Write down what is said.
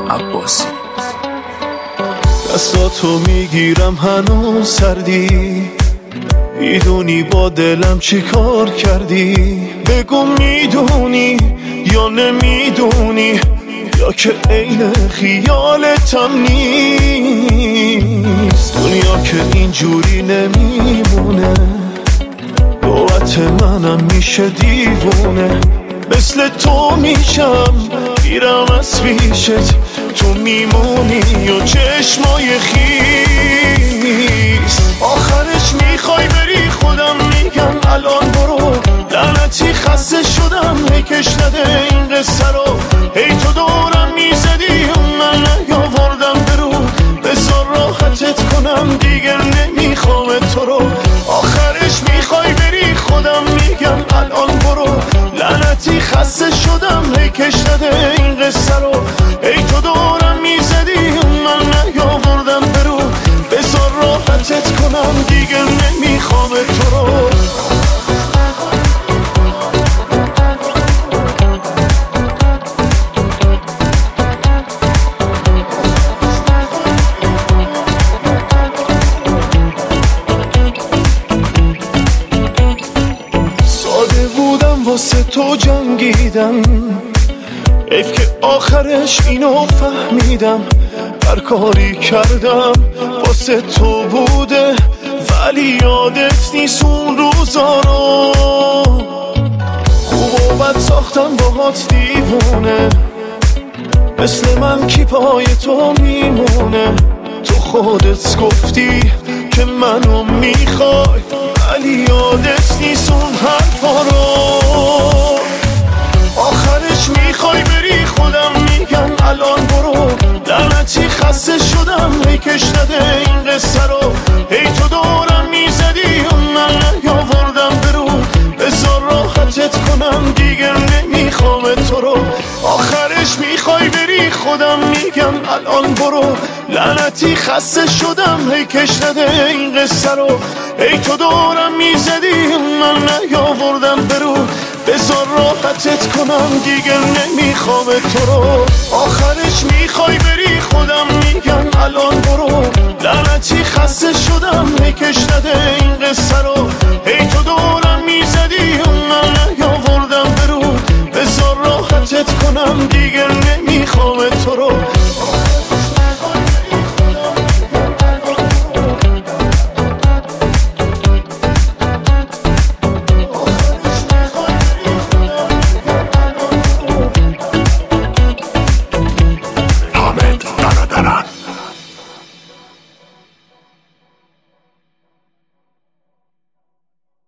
عباسی. دستاتو میگیرم هنوز سردی، میدونی با دلم چی کار کردی. بگو میدونی یا نمیدونی، یا که عین خیالتم نیست. دنیا که اینجوری نمیمونه، نوبت منم میشه دیوونه. مثل تو میشم میرم از پیشت، تو میمونی و چشمای خیس. آخرش میخوای بری، خودم میگم الان برو. لعنتی خسته شدم، هی کش نده این قصه رو. هی تو دورم میزدی و من نیاوردم برو. بذار راحتت کنم دیگه نمیخوام تو رو. آخرش میخوای بری، خودم میگم الان برو. لعنتی خسته شدم، هی کش نده این قصه رو. ای تو دورم میزدی و من نیاوردم برو. بذار راحتت کنم دیگه نمیخوام تو رو. ساده بودم واسه تو جنگیدم، حیف که آخرش اینو فهمیدم. هر کاری کردم واسه تو بوده، ولی یادت نیست اون روزا رو. خوب و بد ساختم باهات دیوونه، مثل من کی پای تو میمونه. تو خودت گفتی که منو میخوای، ولی یادت نیست اون حرفا رو. آخرش میخوای بری، خودم میگم الان برو. لعنتی خسته شدم، هی کش نده این قصه رو. هی تو دورم میزدی و من نیاوردم برو. بذار راحتت کنم دیگه نمیخوام تو رو. آخرش میخوای بری، خودم میگم الان برو. لعنتی خسته شدم، هی کش نده این قصه رو. هی تو دورم میزدی و من نیاوردم برو. بذار راحتت کنم دیگه نمیخوام تو رو. آخرش میخوای بری، خودم میگم الان برو. لعنتی خسته شدم، هی کش نده این قصه رو. هی تو دورم میزدی و من نیاوردم برو. بذار راحتت کنم دیگه